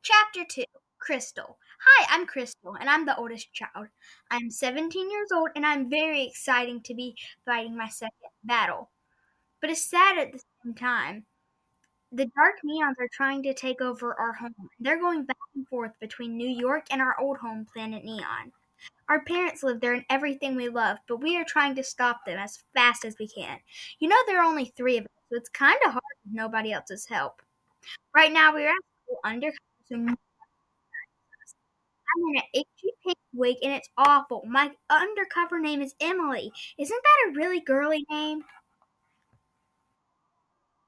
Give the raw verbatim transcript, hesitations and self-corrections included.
Chapter two Crystal. Hi, I'm Crystal, and I'm the oldest child. I'm seventeen years old, and I'm very excited to be fighting my second battle. But it's sad at the same time. The Dark Neons are trying to take over our home. They're going back and forth between New York and our old home, Planet Neon. Our parents live there and everything we love, but we are trying to stop them as fast as we can. You know, there are only three of us, so it's kind of hard with nobody else's help. Right now, we're at school undercover, so I'm in an itchy pink wig and it's awful. My undercover name is Emily. Isn't that a really girly name?